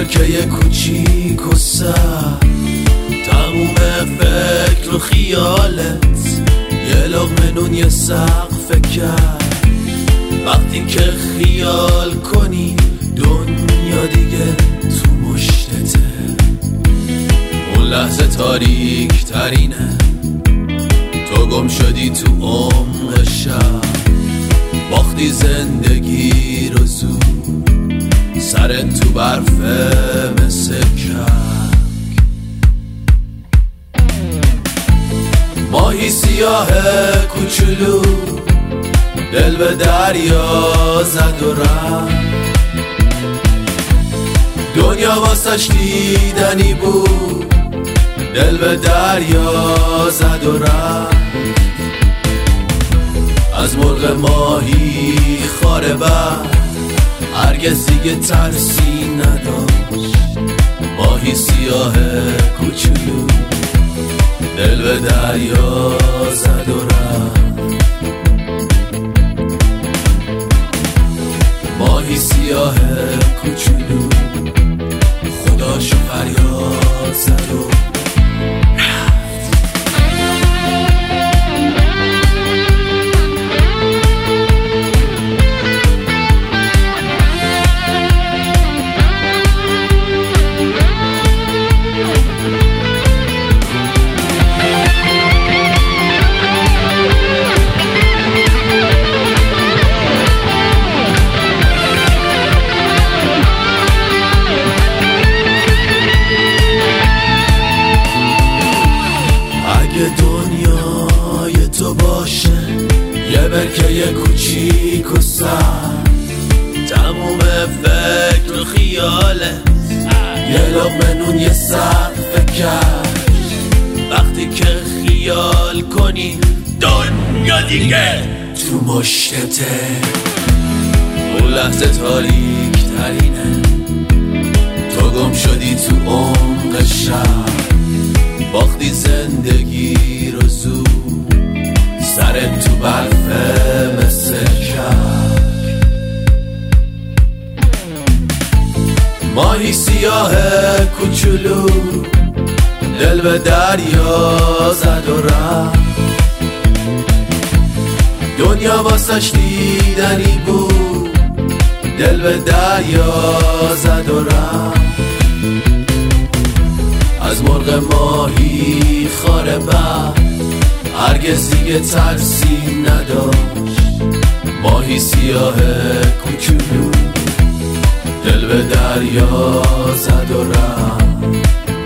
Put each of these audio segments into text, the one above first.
برکه کوچیک و سر، تموم فکر و خیالت یه لقمه نون یه سقف کرد. وقتی که خیال کنی دنیا دیگه تو مشتته، اون لحظه تاریک ترینه، تو گم شدی تو عمق شب، باختی زندگی رو زود، سرت تو برفه مثل کک. ماهی سیاه کوچولو دل به دریا زد و رفت، دنیا واسش دیدنی بود، دل به دریا زد و رفت. از مرغ ماهی خاره بر هرگز دیگه ترسی نداشت، ماهی سیاه کوچولو دل به دریا زد و رفت. ماهی سیاه کوچولو خداشو فریاد زد و دنیای تو باشه یه برکه کوچیک و سر، تموم فکر و خیالت یه لقمه نون یه سقف کرد. وقتی که خیال کنی دنیا دیگه تو مشتته، اون لحظه تاریک ترینه، تو گم شدی تو عمق شب، باختی زندگی رو زود، سرت تو برفه مثل کک. ماهی سیاه کوچولو دل به دریا زد و رفت، دنیا واسش دیدنی بود، دل به دریا زد و رفت. از مرغ ماهی خاره بر هرگز دیگه ترسی نداشت، ماهی سیاه کوچولو دل به دریا زد و رفت.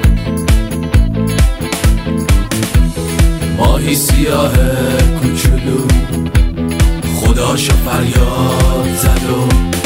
ماهی سیاه کوچولو خداشو فریاد زد و